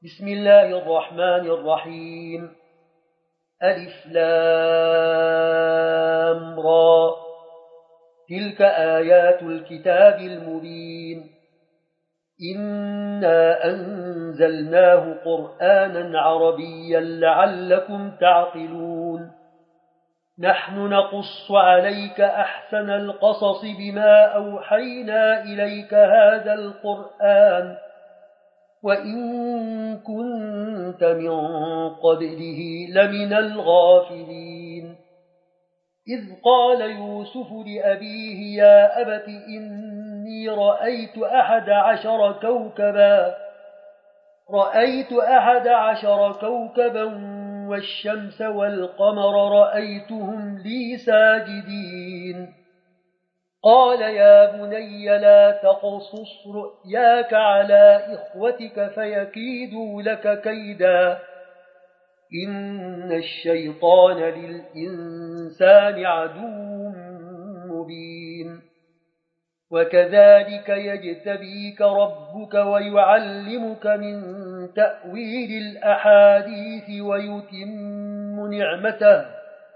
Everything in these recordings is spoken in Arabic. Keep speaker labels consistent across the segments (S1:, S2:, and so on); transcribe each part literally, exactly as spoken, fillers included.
S1: بسم الله الرحمن الرحيم. ألف لام را. تلك آيات الكتاب المبين. إنا أنزلناه قرآنا عربيا لعلكم تعقلون. نحن نقص عليك أحسن القصص بما أوحينا إليك هذا القرآن وإن كنت من قبله لمن الغافلين. إذ قال يوسف لأبيه يا أبت إني رأيت أحد عشر كوكبا رأيت أحد عشر كوكبا والشمس والقمر رأيتهم لي ساجدين. قال يا بني لا تقصص رؤياك على إخوتك فيكيدوا لك كيدا إن الشيطان للإنسان عدو مبين. وكذلك يجتبيك ربك ويعلمك من تأويل الأحاديث ويتم نعمته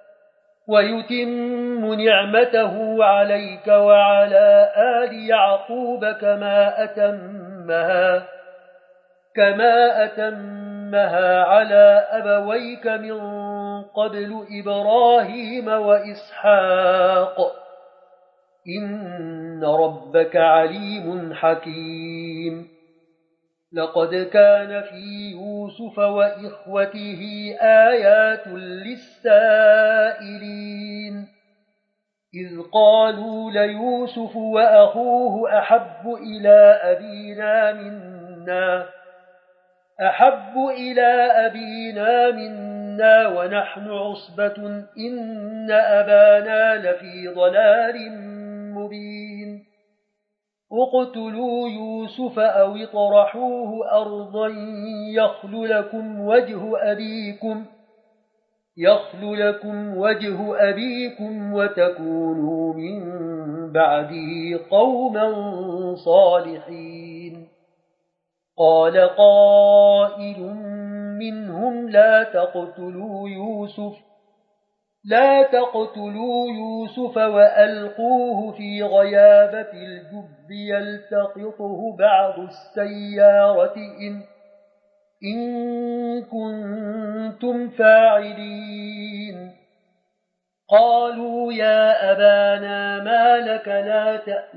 S1: ويتم نعمته عليك وعلى آل يعقوب كما أتمها كما أتمها على أبويك من قبل إبراهيم وإسحاق إن ربك عليم حكيم. لقد كان في يوسف وإخوته آيات للسائلين إذ قالوا ليوسف وأخوه أحب إلى أبينا منا أحب إلى أبينا منا ونحن عصبة إن أبانا لفي ضلال مبين. اقتلوا يوسف أو اطرحوه أرضا يخل لكم وجه أبيكم يخل لكم وجه أبيكم وتكونوا من بعده قوما صالحين. قال قائل منهم لا تقتلوا يوسف لا تقتلوا يوسف وألقوه في غيابة الجب يلتقطه بعض السيارة إن, إن كنتم فاعلين. قالوا يا أبانا ما لك لا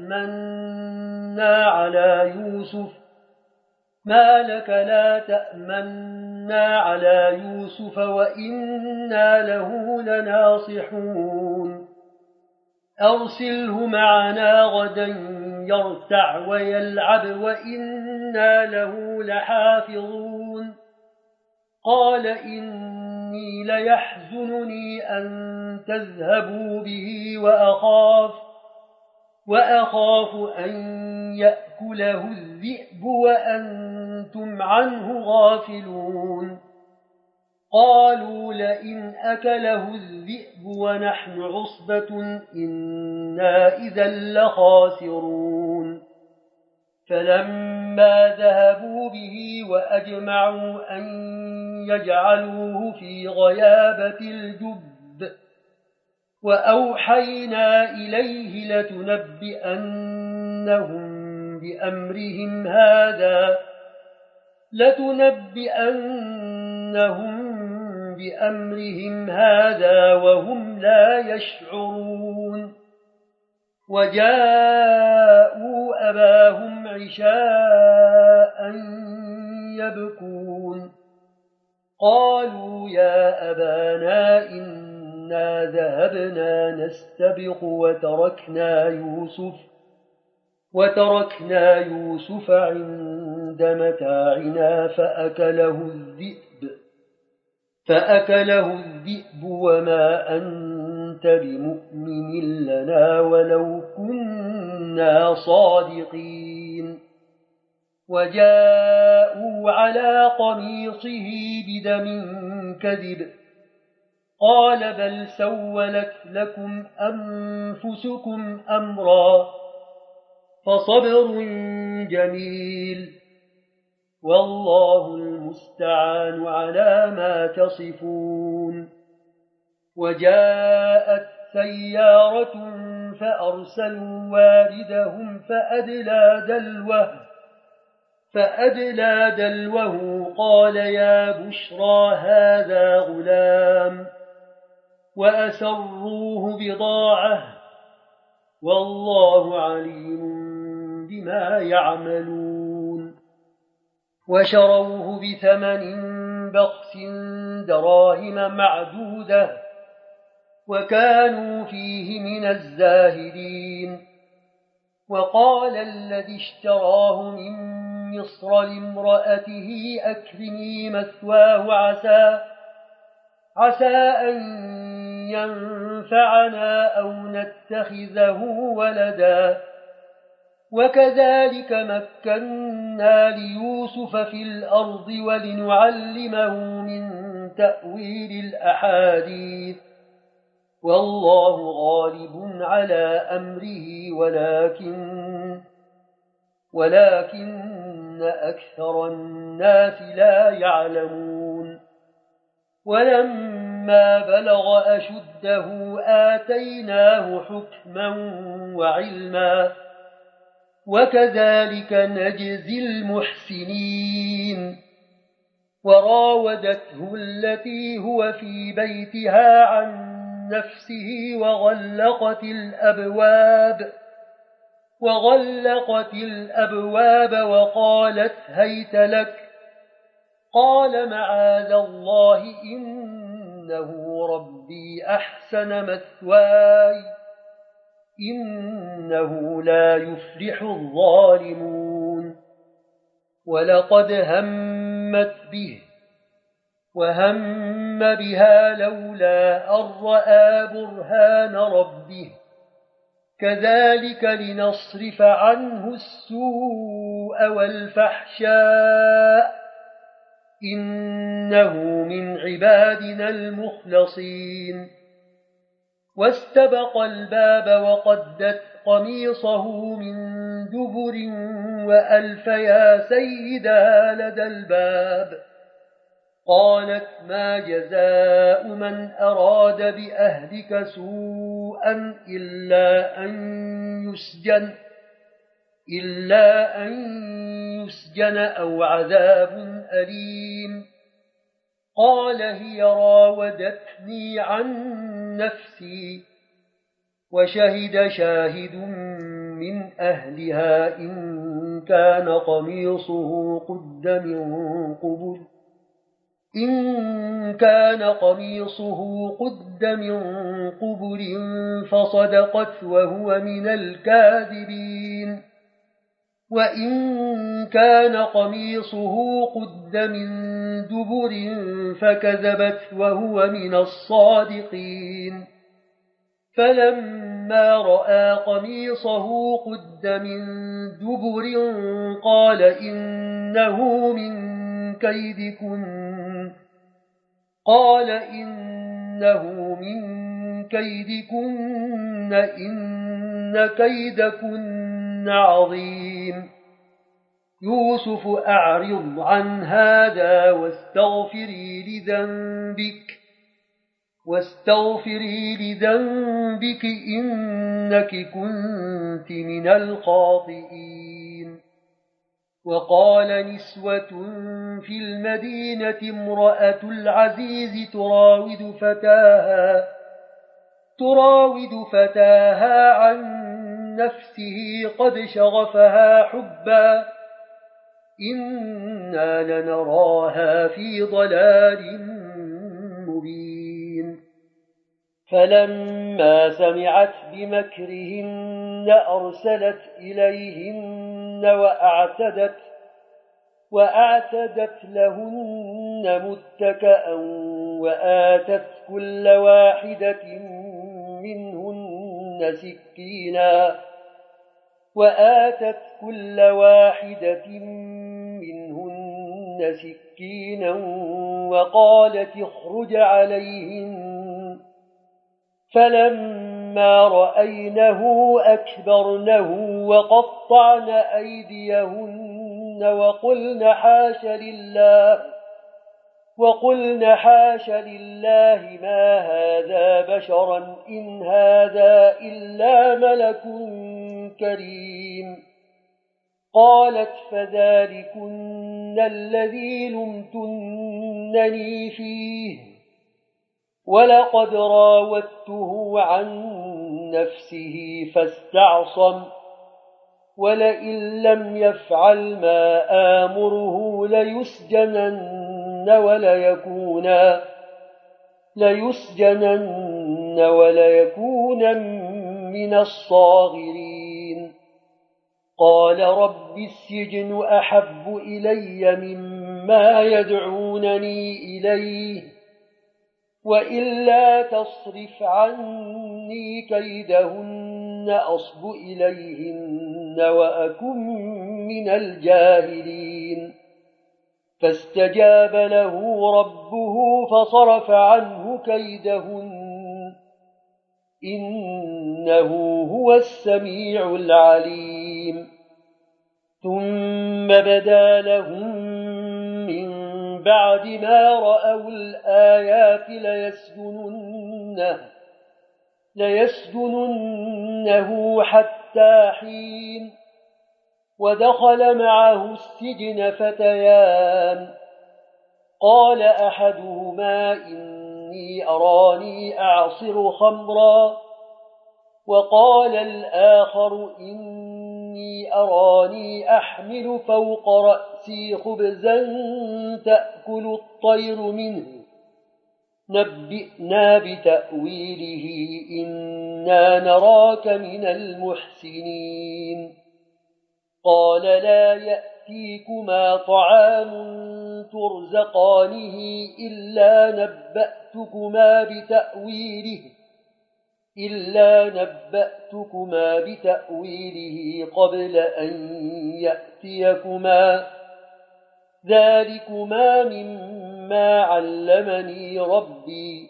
S1: تأمنا على يوسف ما لك لا تأمنا على يوسف وإنا له لناصحون. أرسله معنا غدا يرتع ويلعب وإنا له لحافظون. قال إني ليحزنني أن تذهبوا به وأخاف وأخاف أن يأكله الذئب وأنتم عنه غافلون. قالوا لئن أكله الذئب ونحن عصبة إنا إذا لخاسرون. فلما ذهبوا به وأجمعوا أن يجعلوه في غيابة الجب وأوحينا إليه لتنبئنهم بأمرهم هذا لتنبئنهم بأمرهم هذا وهم لا يشعرون. وجاءوا أباهم عشاء يبكون. قالوا يا أبانا إنا ذهبنا نستبق وتركنا يوسف وتركنا يوسف عند متاعنا فأكله الذئب فأكله الذئب وما أنت بمؤمن لنا ولو كنا صادقين. وجاءوا على قميصه بدم كذب قال بل سولت لكم أنفسكم أمرا فصبر جميل والله المستعان المستعان على ما تصفون. وجاءت سيارة فأرسلوا واردهم فأدلى دلوه فأدلى دلوه قال يا بشرى هذا غلام وأسروه بضاعة والله عليم بما يعملون. وشروه بثمن بخس دراهم معدودة وكانوا فيه من الزاهدين. وقال الذي اشتراه من مصر لامرأته أكرمي مثواه عسى, عسى أن ينفعنا أو نتخذه ولدا وكذلك مكنا ليوسف في الأرض ولنعلمه من تأويل الأحاديث والله غالب على أمره ولكن ولكن أكثر الناس لا يعلمون. ولما بلغ أشده آتيناه حكما وعلما وكذلك نجزي المحسنين. وراودته التي هو في بيتها عن نفسه وغلقت الأبواب وغلقت الأبواب وقالت هيت لك قال معاذ الله إنه ربي أحسن مثواي إنه لا يفلح الظالمون. ولقد همت به وهم بها لولا أن رأى برهان ربه كذلك لنصرف عنه السوء والفحشاء إنه من عبادنا المخلصين. واستبق الباب وقدت قميصه من دبر وألف يا سيدها لدى الباب قالت ما جزاء من أراد بأهلك سوءا إلا أن يسجن إلا أن يسجن أو عذاب أليم. قال هي راودتني عن نفسي وشهد شاهد من أهلها إن كان قميصه قد من قبل إن كان قميصه قد من قبل فصدقت وهو من الكاذبين وإن كان قميصه قد من دبر فكذبت وهو من الصادقين. فلما رأى قميصه قد من دبر قال إنه من كيدكن قال إنه من كيدكن إن كيدكن عظيم. يوسف أعرض عن هذا واستغفري لذنبك واستغفري لذنبك إنك كنت من الخاطئين. وقال نسوة في المدينة امرأة العزيز تراود فتاها تراود فتاها عن نفسه قد شغفها حبا إنا لنراها في ضلال مبين. فلما سمعت بمكرهن أرسلت إليهن وأعتدت, وأعتدت لهن متكأ وآتت كل واحدة منهن سكينا وآتت كل واحدة منهن سكينا وقالت اخرج عليهن. فلما رأينه أكبرنه وقطعن أيديهن وقلن حاش لله وقلن حاش لله ما هذا بشرا إن هذا إلا ملك كريم قالت فذلكن الذي لمتنني فيه ولقد راودته عن نفسه فاستعصم ولئن لم يفعل ما آمره ليسجنن وليكونا ليسجنن وليكونا من الصاغرين قال رب السجن أحب إلي مما يدعونني إليه وإلا تصرف عني كيدهن أصب إليهن وأكن من الجاهلين فاستجاب له ربه فصرف عنه كيدهن إنه هو السميع العليم ثم بدا لهم من بعد ما رأوا الآيات ليسجننه, ليسجننه حتى حين ودخل معه السجن فتيان قال أحدهما إني أراني أعصر خمرا وقال الآخر إني أراني أحمل فوق رأسي خبزا تأكل الطير منه نبئنا بتأويله إنا نراك من المحسنين قال لا يأتيكما طعام ترزقانه إلا نبأتكما بتأويله إلا نبأتكما بتأويله قبل أن يأتيكما ذلكما مما علمني ربي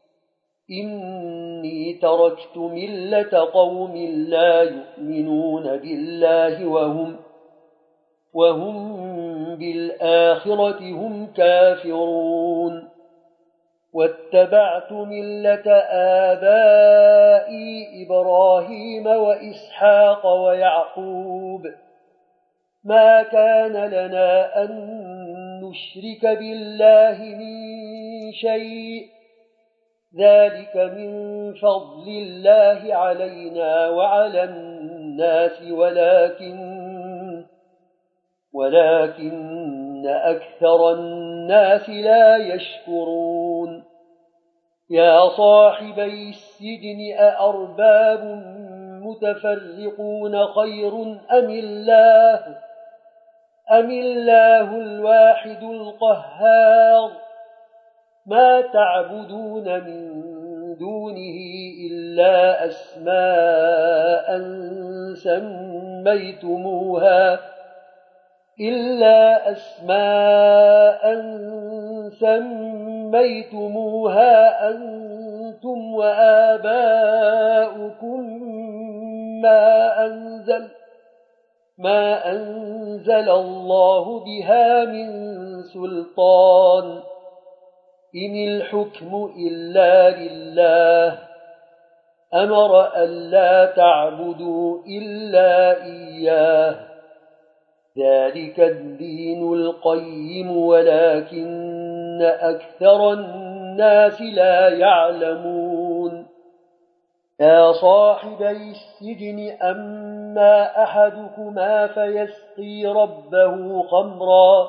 S1: إني تركت ملة قوم لا يؤمنون بالله وهم, وهم بالآخرة هم كافرون واتبعت ملة آبائي إبراهيم وإسحاق ويعقوب ما كان لنا أن نشرك بالله من شيء ذلك من فضل الله علينا وعلى الناس ولكن ولكن أكثر الناس لا يشكرون يا صاحبي السجن أأرباب متفرقون خير أم الله أم الله الواحد القهار ما تعبدون من دونه إلا أسماء سميتموها إلا أسماء سميتموها أنتم وآباؤكم ما أنزل ما أنزل الله بها من سلطان إن الحكم إلا لله أمر ألا تعبدوا إلا إياه ذلك الدين القيم ولكن أكثر الناس لا يعلمون يا صاحبي السجن أما أحدكما فيسقي ربه خمرا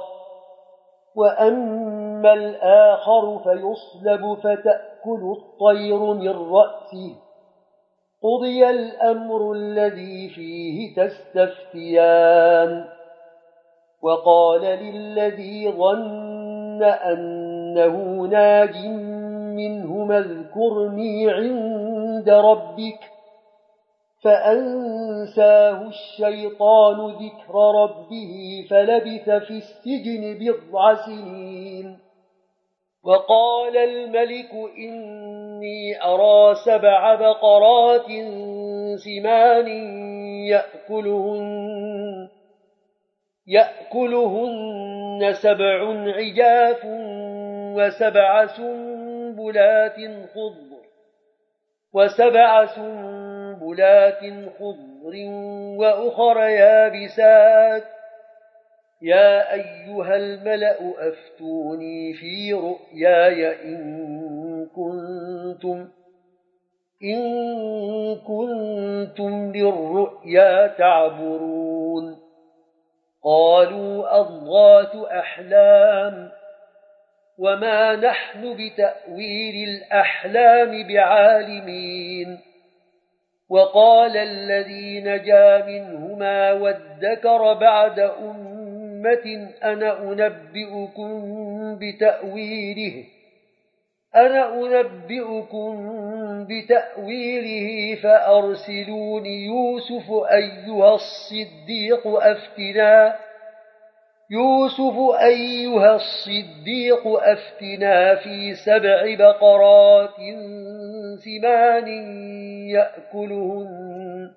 S1: وأما الآخر فيصلب فتأكل الطير من رأسه قضي الأمر الذي فيه تستفتيان وقال للذي ظن أنه ناج منهما اذكرني عند ربك فأنساه الشيطان ذكر ربه فلبث في السجن بضع سنين وقال الملك إني أرى سبع بقرات سمان يأكلهن, يأكلهن سبع عجاف وسبع سنبلات خضر وسبع سنبلات خضر وأخر يابسات يا أيها الملأ أفتوني في رؤياي إن كنتم إن كنتم للرؤيا تعبرون قالوا أضغاث أحلام وما نحن بتأويل الأحلام بعالمين وقال الذي نجا منهما وادكر بعد أمة أنا أنبئكم بتأويله أنا أنبئكم بتأويله فأرسلون يوسف أيها الصديق أفتنا يوسف أيها الصديق أفتنا في سبع بقرات سمان يأكلهن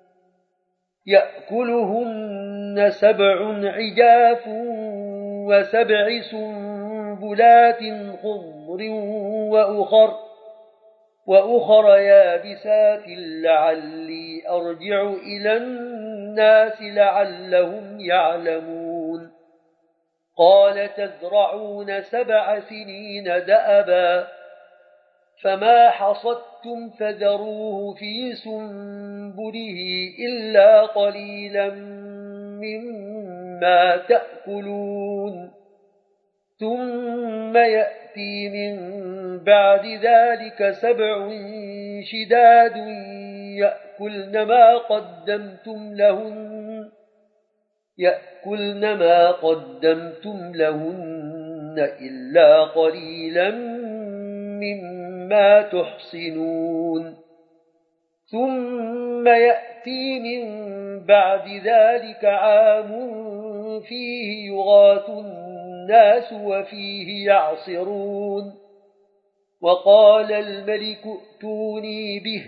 S1: يأكلهن سبع عجاف وسبع سنبلات خضر وأخر وأخر يابسات لعلي أرجع إلى الناس لعلهم يعلمون قال تزرعون سبع سنين دأبا فما حصدتم فذروه في سنبله إلا قليلا مما تأكلون ثم يأتي من بعد ذلك سبع شداد يأكلن ما قدمتم لهن يأكلن ما قدمتم لهن إلا قليلا مما تحصنون ثم يأتي من بعد ذلك عام فيه يغاث الناس وفيه يعصرون وقال الملك ائتوني به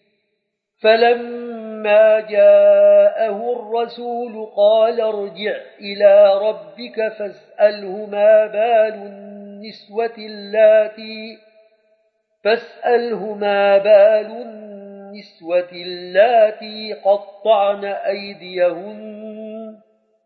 S1: فلما جاءه الرسول قال ارجع إلى ربك فاسأله ما بال النسوة اللاتي فاسأله ما بال النسوة اللاتي قطعن أيديهن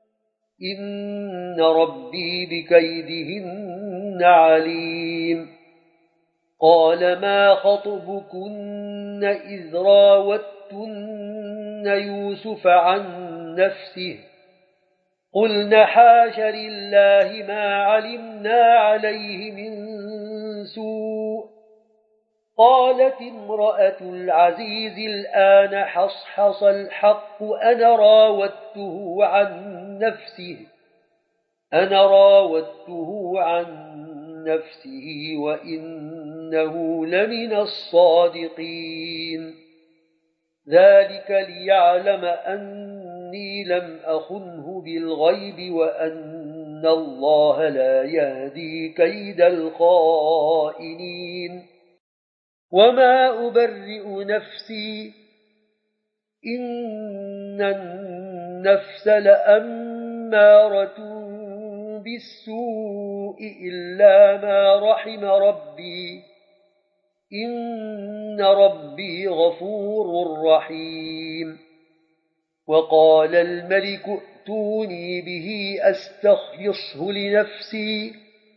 S1: إن ربي بكيدهن عليم قال ما خطبكن إذ راوتن يوسف عن نفسه قلن حاش لله ما علمنا عليه من سوء قالت امرأة العزيز الآن حصحص الحق أنا راودته عن نفسه أنا راودته عن نفسه وإنه لمن الصادقين ذلك ليعلم أني لم أخنه بالغيب وأن الله لا يهدي كيد الخائنين وما أبرئ نفسي إن النفس لأمارة بالسوء إلا ما رحم ربي إن ربي غفور رحيم وقال الملك ائتوني به أستخلصه لنفسي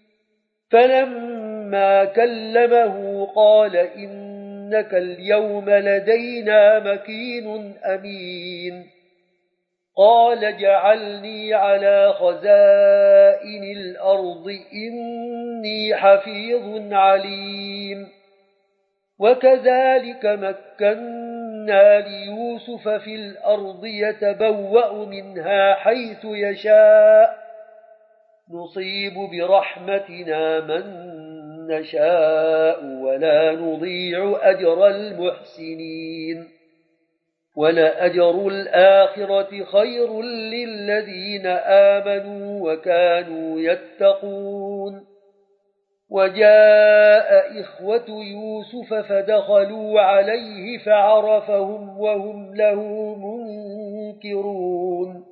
S1: فلما كلمه قال إنك اليوم لدينا مكين أمين قال جعلني على خزائن الأرض إني حفيظ عليم وكذلك مكنا ليوسف في الأرض يتبوأ منها حيث يشاء نصيب برحمتنا من نشاء ولا نضيع أجر المحسنين ولأجر الآخرة خير للذين آمنوا وكانوا يتقون وجاء إخوة يوسف فدخلوا عليه فعرفهم وهم له منكرون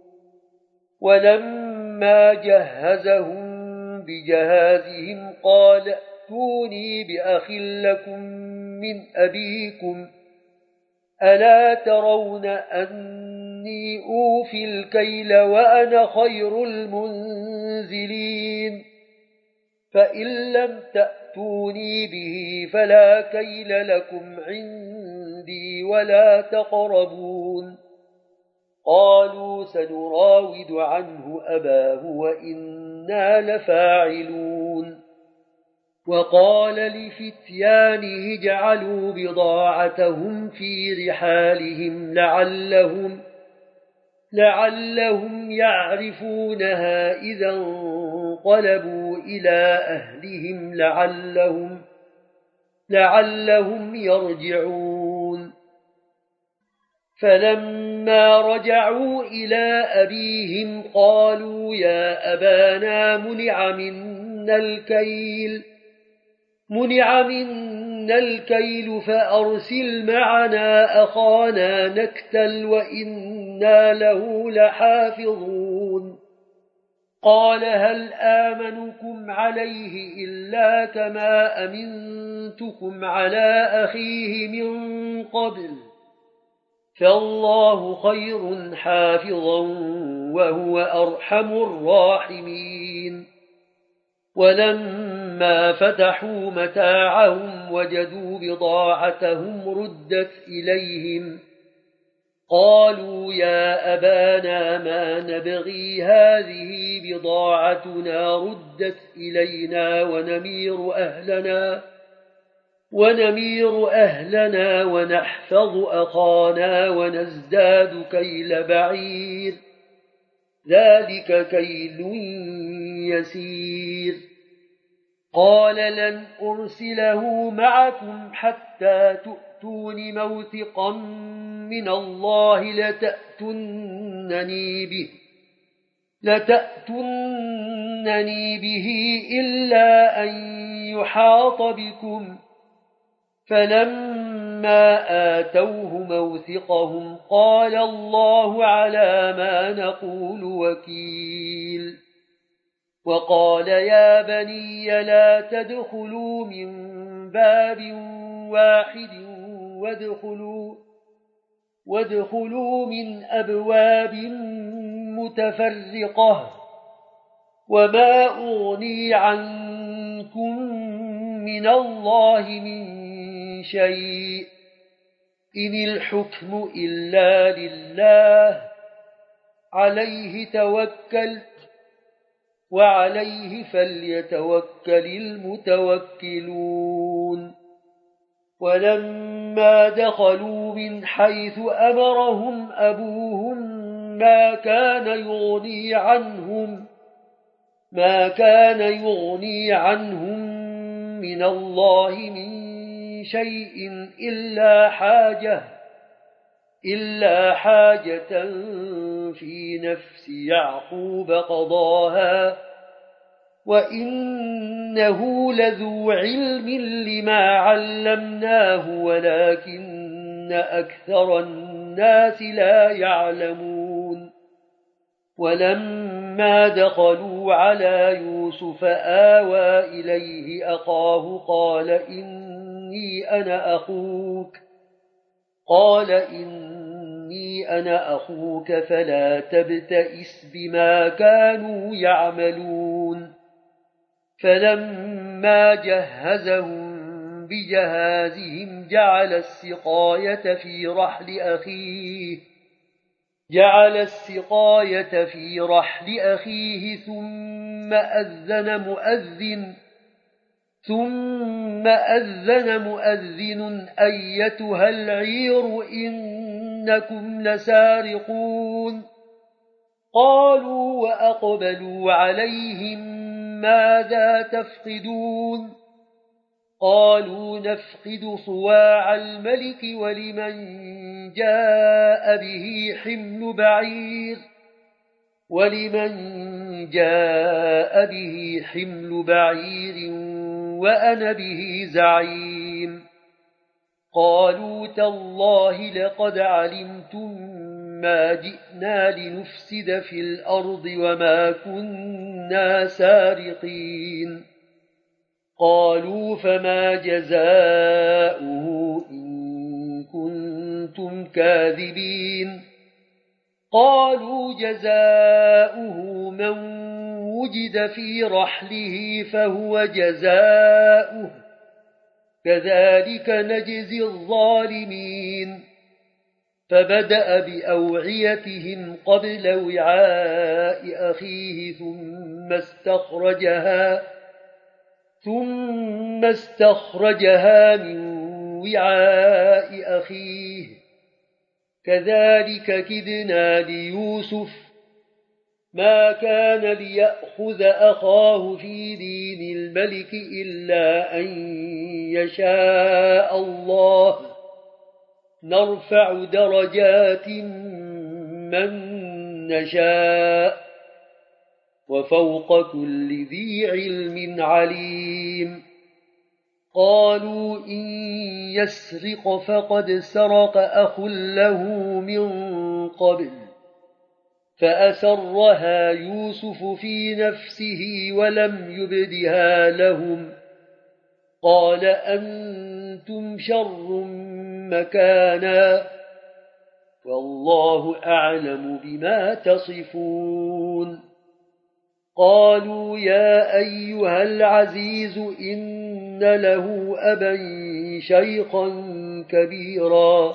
S1: ولما جهزهم بجهازهم قال ائتوني بأخ لكم من أبيكم ألا ترون أني أوفي الكيل وأنا خير المنزلين فإن لم تأتوني به فلا كيل لكم عندي ولا تقربون قالوا سنراود عنه أباه وإنا لفاعلون وقال لفتيانه اجعلوا بضاعتهم في رحالهم لعلهم, لعلهم يعرفونها إذا انقلبوا إلى أهلهم لعلهم, لعلهم يرجعون فلما رجعوا إلى أبيهم قالوا يا أبانا منع منا الكيل منع منا الكيل فأرسل معنا أخانا نكتل وإنا له لحافظون قال هل آمنكم عليه إلا كما أمنتكم على أخيه من قبل فالله خير حافظا وهو أرحم الراحمين ولما فتحوا متاعهم وجدوا بضاعتهم ردت إليهم قالوا يا أبانا ما نبغي هذه بضاعتنا ردت إلينا ونمير أهلنا ونمير أهلنا ونحفظ أخانا ونزداد كيل بعير ذلك كيل يسير قال لن أرسله معكم حتى تؤتون موثقا من الله لتأتنني به لتأتنني به إلا أن يحاط بكم فلما آتوه موثقهم قال الله على ما نقول وكيل وقال يا بني لا تدخلوا من باب واحد وادخلوا, وادخلوا من أبواب متفرقة وما أغني عنكم من الله من شيء إن الحكم إلا لله عليه توكلت وعليه فليتوكل المتوكلون ولما دخلوا من حيث أمرهم أبوهم ما كان يغني عنهم ما كان يغني عنهم من الله من شيء إلا حاجة إلا حاجة في نفس يعقوب قضاها وإنه لذو علم لما علمناه ولكن أكثر الناس لا يعلمون ولما دخلوا على يوسف آوى إليه أخاه قال إني أنا أخوك قال إني أنا أخوك فلا تبتئس بما كانوا يعملون فلما جهزهم بجهازهم جعل السقاية في رحل أخيه جعل السقاية في رحل أخيه ثم أذن مؤذن ثم أذن مؤذن أيتها العير إنكم لسارقون قالوا وأقبلوا عليهم ماذا تفقدون قالوا نفقد صواع الملك ولمن جاء به حمل بعير ولمن جاء به حمل بعير وأنا به زعيم قالوا تالله لقد علمتم ما جئنا لنفسد في الأرض وما كنا سارقين قالوا فما جزاؤه إن كنتم كاذبين قالوا جزاؤه من وجد في رحله فهو جزاؤه كذلك نجزي الظالمين فبدأ بأوعيتهم قبل وعاء أخيه ثم استخرجها ثم استخرجها من وعاء أخيه كذلك كدنا ليوسف ما كان ليأخذ أخاه في دين الملك إلا أن يشاء الله نرفع درجات من نشاء وفوق كل ذي علم عليم قالوا إن يسرق فقد سرق أخ له من قبل فأسرها يوسف في نفسه ولم يبدها لهم قال أنتم شر مكانا والله أعلم بما تصفون قالوا يا أيها العزيز إن له أبا شيخا كبيرا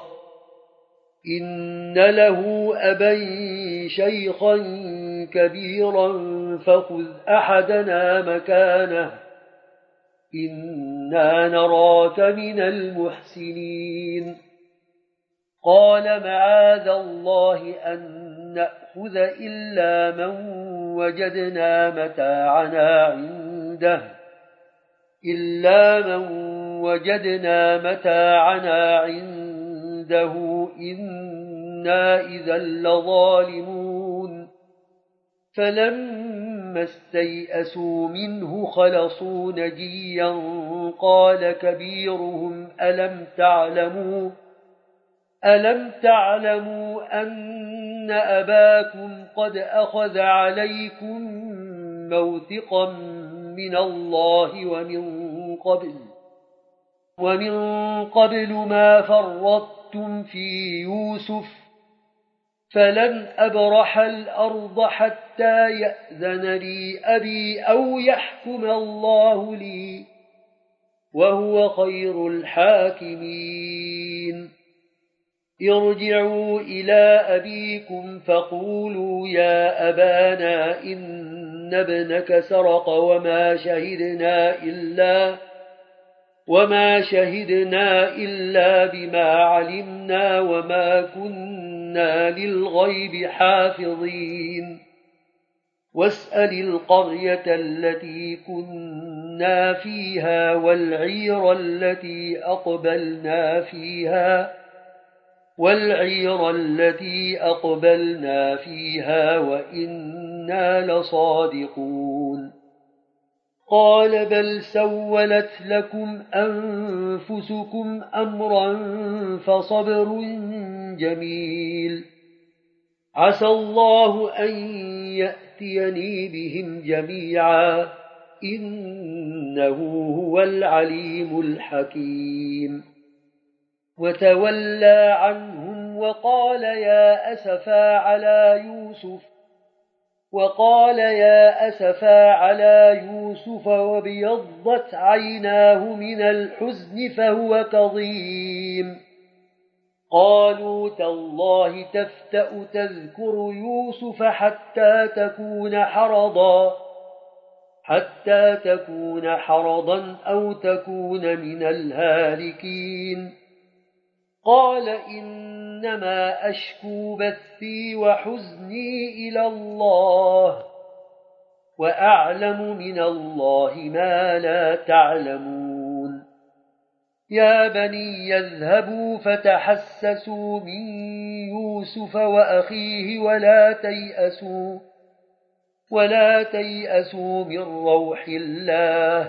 S1: إن له أبا شيخا كبيرا فخذ أحدنا مكانه إنا نراك من المحسنين قال معاذ الله أن نأخذ إلا من وجدنا متاعنا عنده إلا من وجدنا متاعنا عنده إنا إذا لظالمون فلما استيئسوا منه خلصوا نجيا قال كبيرهم ألم تعلموا ألم تعلموا أن أباكم قد أخذ عليكم موثقا من الله ومن قبل ومن قبل ما فرطتم في يوسف فلن أبرح الأرض حتى يأذن لي أبي أو يحكم الله لي وهو خير الحاكمين ارجعوا إلى أبيكم فقولوا يا أبانا إن ابنك سرق وما شهدنا إلا وما شهدنا إلا بما علمنا وما كنا للغيب حافظين واسأل القرية التي كنا فيها والعير التي أقبلنا فيها والعير التي أقبلنا فيها وإنا لصادقون قال بل سولت لكم أنفسكم أمرا فصبر جميل عسى الله أن يأتيني بهم جميعا إنه هو العليم الحكيم وتولى عنهم وقال يا أسفا على يوسف وقال يا أسفا على يوسف وابيضت عيناه من الحزن فهو كظيم قالوا تالله تفتأ تذكر يوسف حتى تكون حرضا حتى تكون حرضا أو تكون من الهالكين قال إنما أشكو بثي وحزني إلى الله وأعلم من الله ما لا تعلمون يا بني يذهبوا فتحسسوا من يوسف وأخيه ولا تيأسوا ولا تيأسوا من روح الله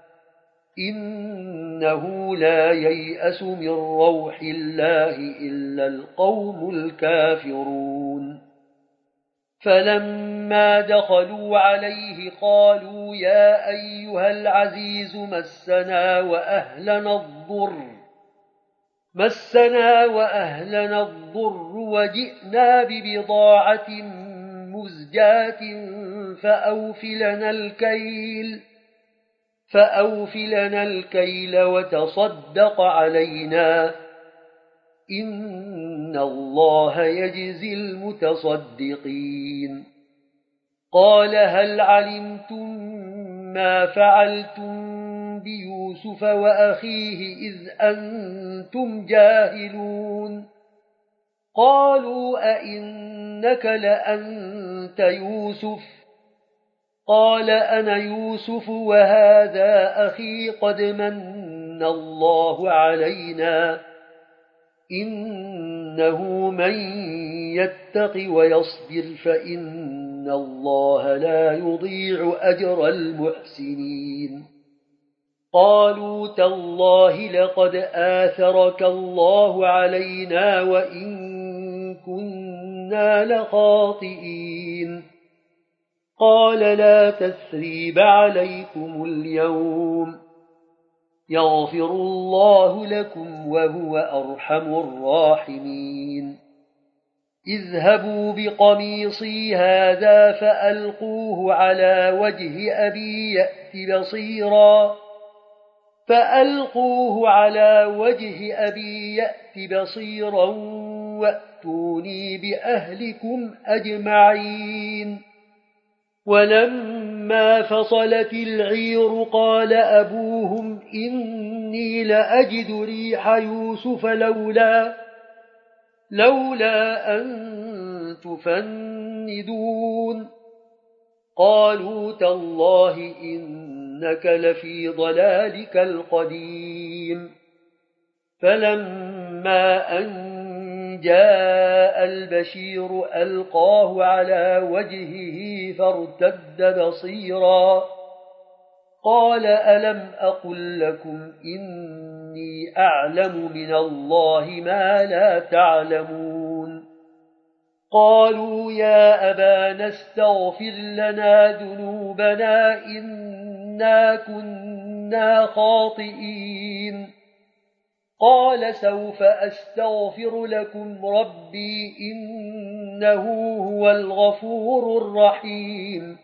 S1: إنه لا ييأس من روح الله إلا القوم الكافرون فلما دخلوا عليه قالوا يا أيها العزيز مسنا وأهلنا الضر مسنا وأهلنا الضر وجئنا ببضاعة مزجاة فأوفلنا الكيل فأوفلنا الكيل وتصدق علينا إن الله يجزي المتصدقين قال هل علمتم ما فعلتم بيوسف وأخيه إذ أنتم جاهلون قالوا أئنك لأنت يوسف قال أنا يوسف وهذا أخي قد من الله علينا إنه من يتق ويصبر فإن الله لا يضيع أجر المحسنين قالوا تالله لقد آثرك الله علينا وإن كنا لخاطئين قال لا تثريب عليكم اليوم يغفر الله لكم وهو أرحم الراحمين اذهبوا بقميصي هذا فألقوه على وجه أبي يأت بصيرا فألقوه على وجه أبي يأت بصيرا وأتوني بأهلكم أجمعين ولما فصلت العير قال أبوهم إني لأجد ريح يوسف لولا لولا أن تفندون قالوا تالله إنك لفي ضلالك القديم فلما أن جاء البشير ألقاه على وجهه فارتد بصيرا قال ألم أقل لكم إني أعلم من الله ما لا تعلمون قالوا يا أبانا استغفر لنا ذنوبنا إنا كنا خاطئين قال سوف أستغفر لكم ربي إنه هو الغفور الرحيم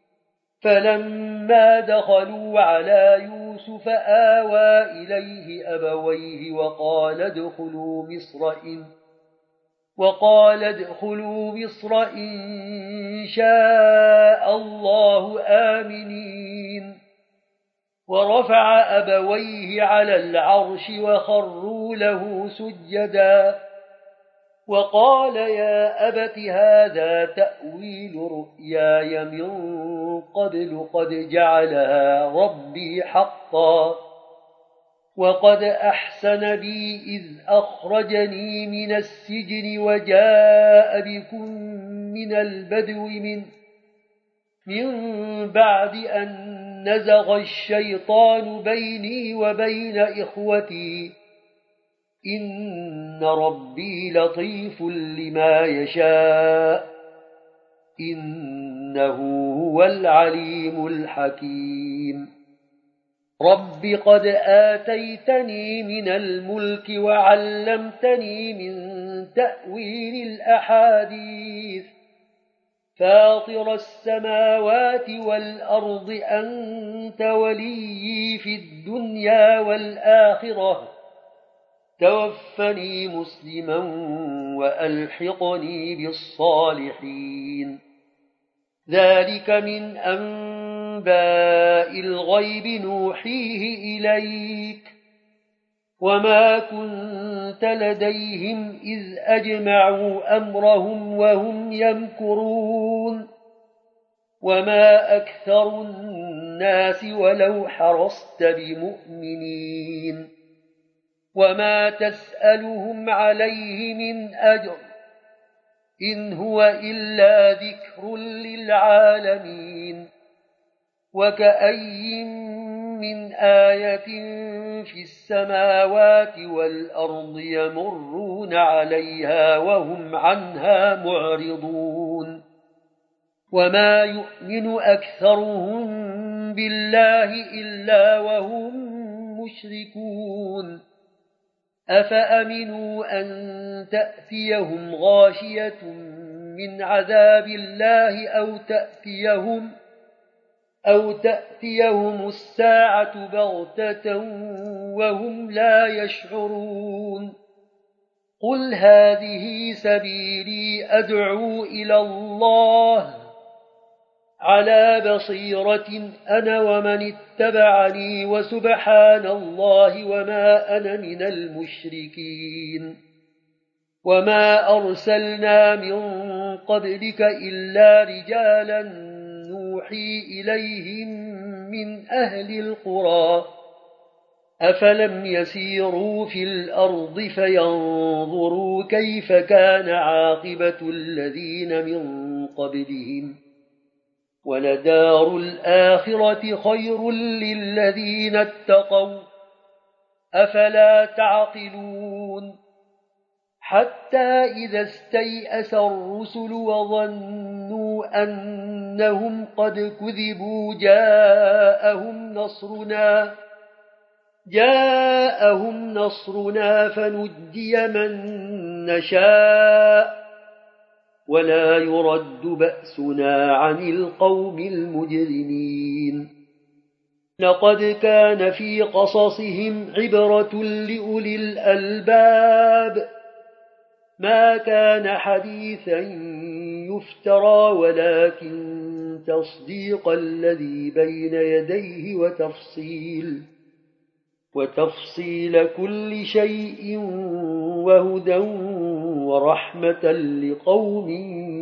S1: فلما دخلوا على يوسف آوى إليه أبويه وقال ادخلوا مصر إن وقال ادخلوا مصر إن شاء الله آمنين ورفع أبويه على العرش وخروا له سجدا وقال يا أبت هذا تأويل رؤياي من قبل قد جعلها ربي حقا وقد أحسن بي إذ أخرجني من السجن وجاء بكم من البدو من من بعد أن نزغ الشيطان بيني وبين إخوتي إن ربي لطيف لما يشاء إنه هو العليم الحكيم رب قد آتيتني من الملك وعلمتني من تأويل الأحاديث فاطر السماوات والأرض أنت وليي في الدنيا والآخرة توفني مسلما وألحقني بالصالحين ذلك من أنباء الغيب نوحيه إليك وما كنت لديهم إذ أجمعوا أمرهم وهم يمكرون وما أكثر الناس ولو حرصت بمؤمنين وما تسألهم عليه من أجر إن هو إلا ذكر للعالمين وكأي من آية في السماوات والأرض يمرون عليها وهم عنها معرضون وما يؤمن أكثرهم بالله إلا وهم مشركون أفأمنوا أن تأتيهم غاشية من عذاب الله أو تأتيهم أو تأتيهم الساعة بغتة وهم لا يشعرون قل هذه سبيلي أدعو إلى الله على بصيرة أنا ومن اتبعني وسبحان الله وما أنا من المشركين وما أرسلنا من قبلك إلا رجالا نوحي إليهم من أهل القرى أفلم يسيروا في الأرض فينظروا كيف كان عاقبة الذين من قبلهم ولدار الآخرة خير للذين اتقوا أفلا تعقلون حتى إذا استيأس الرسل وظنوا أنهم قد كذبوا جاءهم نصرنا جاءهم نصرنا فنجي من نشاء ولا يرد بأسنا عن القوم المجرمين لقد كان في قصصهم عبرة لأولي الألباب ما كان حديثا يفترى ولكن تصديق الذي بين يديه وتفصيل وتفصيل كل شيء وهدى ورحمة لقوم